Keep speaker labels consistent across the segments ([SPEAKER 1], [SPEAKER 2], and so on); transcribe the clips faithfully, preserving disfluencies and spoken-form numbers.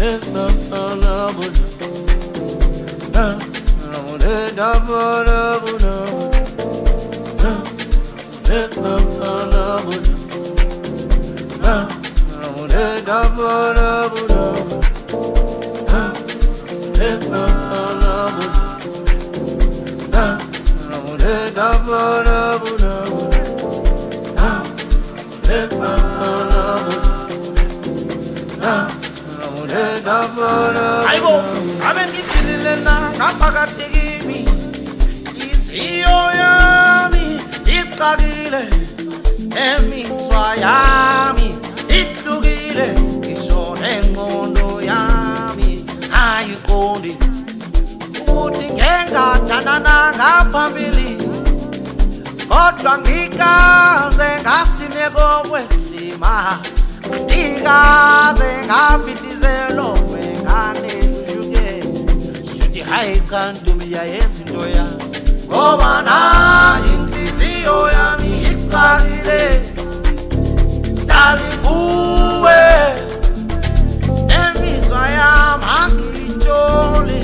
[SPEAKER 1] Aibo, amen ngifilile na ngaphakathi kimi Inhliziyo yami iqalile Emiswa yami ihlukile Ngisho nengqondo yami ayiqondi Uthi ngengathandana ngaphambili Kodwa ngikaze ngasineko kwesilima Ngikaze ngaphithizelo wengane lushuke Shuthi hayi cha ntombi yayenza into ya Ngoba nayi inhliziyo yami iqalile Dali kuwe Emizwa yami angitsholi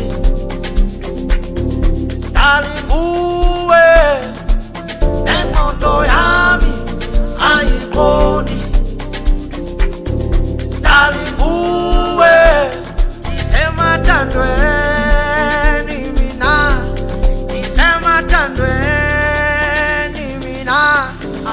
[SPEAKER 1] Dali kuwe Nengqondo yami ayiqondi Dali kuwe isemathandweni mina isemathandweni mina ah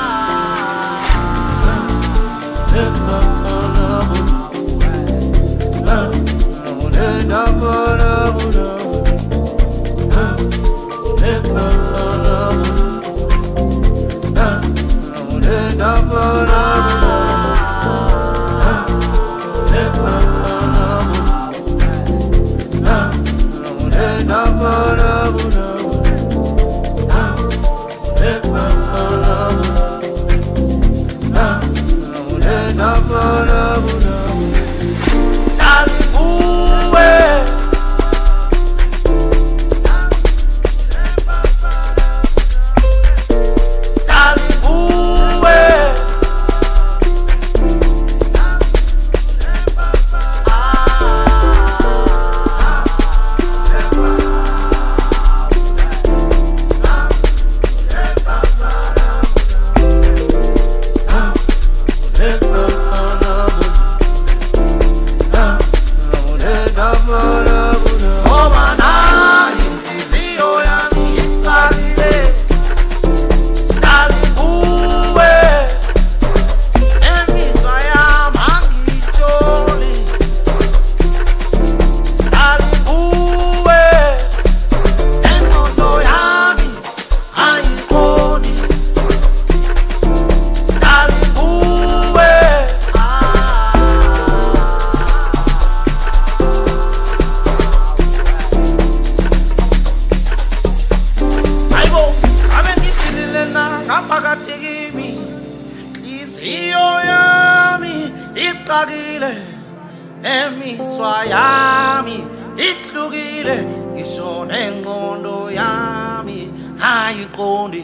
[SPEAKER 1] Emiswa yami ihlukile ngisho nengqondo yami ayiqondi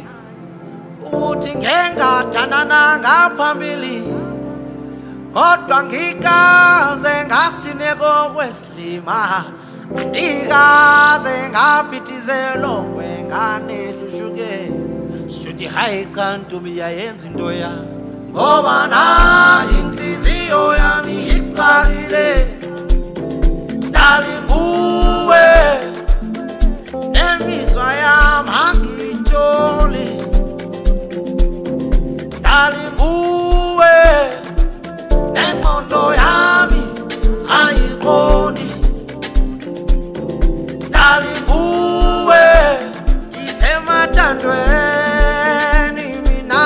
[SPEAKER 1] Uthi ngengathandana ngaphambili Kodwa ngikaze ngasineko kwesilima Ngikaze ngaphithizelo wengane lushuke Shuthi hayi cha ntombi yayenza into ya Ngoba nayi inhliziyo yami iqalile Dali kuwe Emizwa yami angitsholi Dali kuwe Nengqondo yami ayiqondi Dali kuwe isemathandweni mina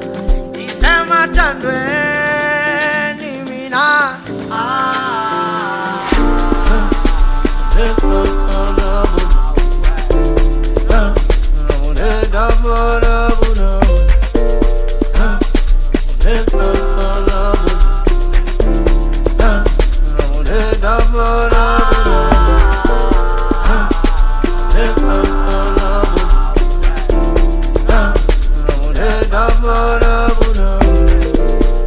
[SPEAKER 1] isemathandweni mina ah
[SPEAKER 2] Double, double, double.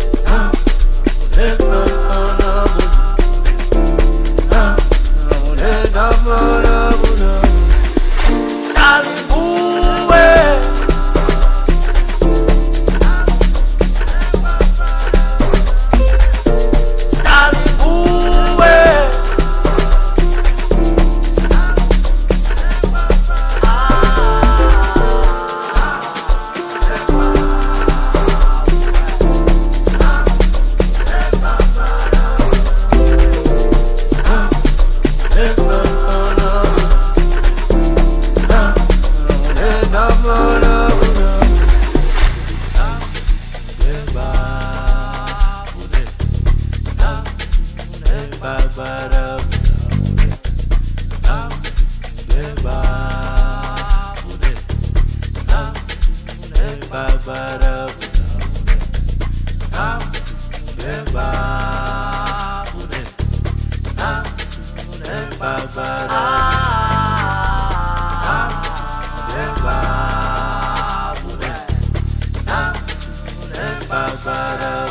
[SPEAKER 1] Bye.